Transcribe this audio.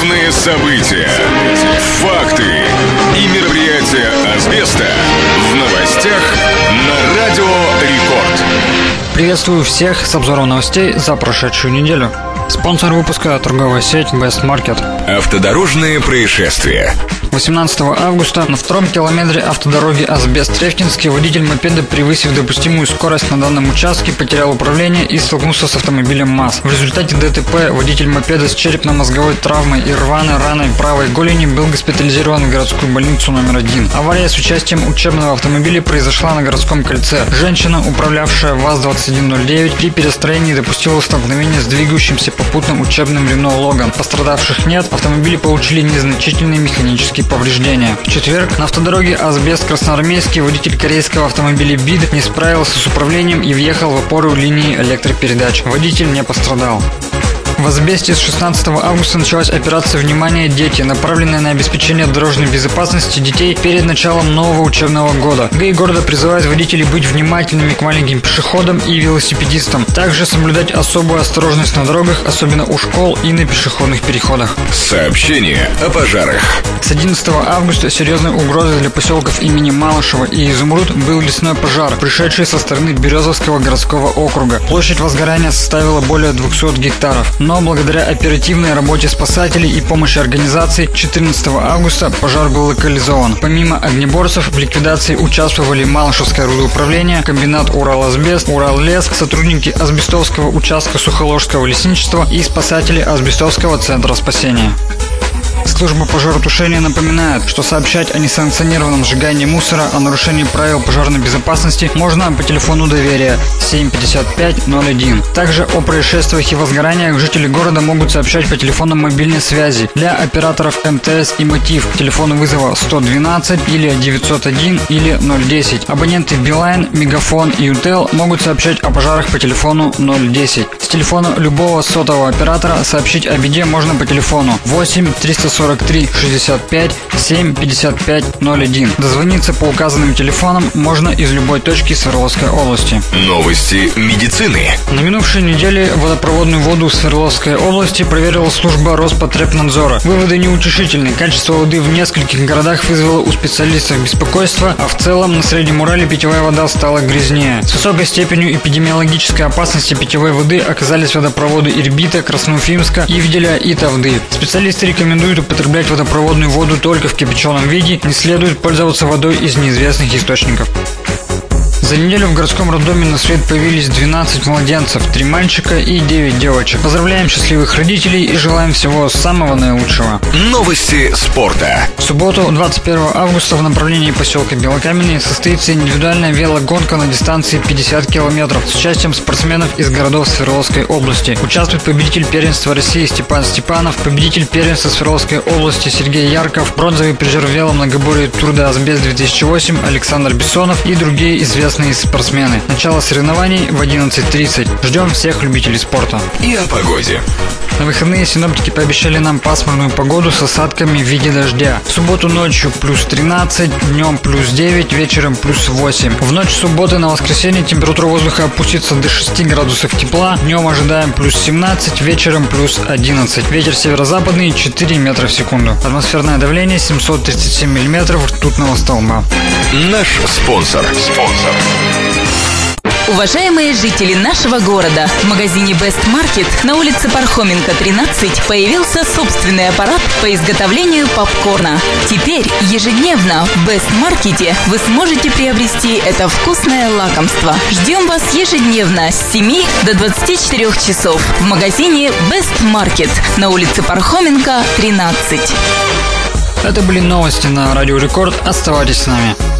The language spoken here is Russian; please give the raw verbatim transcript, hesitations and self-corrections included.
Главные события, факты и мероприятия асбеста в новостях на Радио Рекорд. Приветствую всех с обзором новостей за прошедшую неделю. Спонсор выпуска – торговая сеть Best Market. Автодорожные происшествия. восемнадцатого августа на втором километре автодороги Асбест-Трефкинский водитель мопеда, превысив допустимую скорость на данном участке, потерял управление и столкнулся с автомобилем МАЗ. В результате ДТП водитель мопеда с черепно-мозговой травмой и рваной раной правой голени был госпитализирован в городскую больницу номер один. Авария с участием учебного автомобиля произошла на городском кольце. Женщина, управлявшая ВАЗ двадцать один ноль девять, при перестроении допустила столкновение с двигающимся попутным учебным Рено Логан. Пострадавших нет, автомобили получили незначительные механические повреждения. В четверг на автодороге Асбест-Красноармейский водитель корейского автомобиля БИД не справился с управлением и въехал в опору линии электропередач. Водитель не пострадал. В Асбесте с шестнадцатого августа началась операция «Внимание, дети», направленная на обеспечение дорожной безопасности детей перед началом нового учебного года. ГАИ города призывает водителей быть внимательными к маленьким пешеходам и велосипедистам, также соблюдать особую осторожность на дорогах, особенно у школ и на пешеходных переходах. Сообщение о пожарах. С одиннадцатого августа серьезной угрозой для поселков имени Малышева и Изумруд был лесной пожар, пришедший со стороны Березовского городского округа. Площадь возгорания составила более двухсот гектаров. Но благодаря оперативной работе спасателей и помощи организаций четырнадцатого августа пожар был локализован. Помимо огнеборцев в ликвидации участвовали Малышевское рудоуправление, комбинат Ураласбест, Ураллес, сотрудники Асбестовского участка Сухоложского лесничества и спасатели Асбестовского центра спасения. Служба пожаротушения напоминает, что сообщать о несанкционированном сжигании мусора, о нарушении правил пожарной безопасности можно по телефону доверия семь пятьдесят пять ноль один. Также о происшествиях и возгораниях жители города могут сообщать по телефонам мобильной связи для операторов эм тэ эс и Мотив, телефону вызова сто двенадцать или девятьсот один или ноль десять. Абоненты Билайн, Мегафон и Ютел могут сообщать о пожарах по телефону ноль десять. С телефона любого сотового оператора сообщить о беде можно по телефону восемь триста сорок три шестьдесят пять семь пятьдесят пять ноль один. Дозвониться по указанным телефонам можно из любой точки Свердловской области. Новости медицины. На минувшей неделе водопроводную воду в Свердловской области проверила служба Роспотребнадзора. Выводы неутешительны. Качество воды в нескольких городах вызвало у специалистов беспокойство, а в целом на Среднем Урале питьевая вода стала грязнее. С высокой степенью эпидемиологической опасности питьевой воды оказались водопроводы Ирбита, Красноуфимска, Ивделя и Тавды. Специалисты рекомендуют употреблять водопроводную воду только в кипяченом виде, не следует пользоваться водой из неизвестных источников. За неделю в городском роддоме на свет появились двенадцать младенцев, три мальчика и девять девочек. Поздравляем счастливых родителей и желаем всего самого наилучшего. Новости спорта. В субботу, двадцать первого августа, в направлении поселка Белокаменный состоится индивидуальная велогонка на дистанции пятьдесят километров с участием спортсменов из городов Свердловской области. Участвует победитель первенства России Степан Степанов, победитель первенства Свердловской области Сергей Ярков, бронзовый призер веломногоборья Тур де Асбест две тысячи восемь Александр Бессонов и другие известные спортсмены. Начало соревнований в одиннадцать тридцать. Ждем всех любителей спорта. И о погоде. На выходные синоптики пообещали нам пасмурную погоду с осадками в виде дождя. В субботу ночью плюс тринадцать, днем плюс девять, вечером плюс восемь. В ночь субботы на воскресенье температура воздуха опустится до шести градусов тепла. Днем ожидаем плюс семнадцать, вечером плюс одиннадцать. Ветер северо-западный четыре метра в секунду. Атмосферное давление семьсот тридцать семь миллиметров ртутного столба. Наш спонсор. Спонсор. Уважаемые жители нашего города, в магазине Best Market на улице Пархоменко, тринадцать появился собственный аппарат по изготовлению попкорна. Теперь ежедневно в Best Market вы сможете приобрести это вкусное лакомство. Ждем вас ежедневно с семи до двадцати четырёх часов в магазине Best Market на улице Пархоменко, тринадцать. Это были новости на Радио Рекорд. Оставайтесь с нами.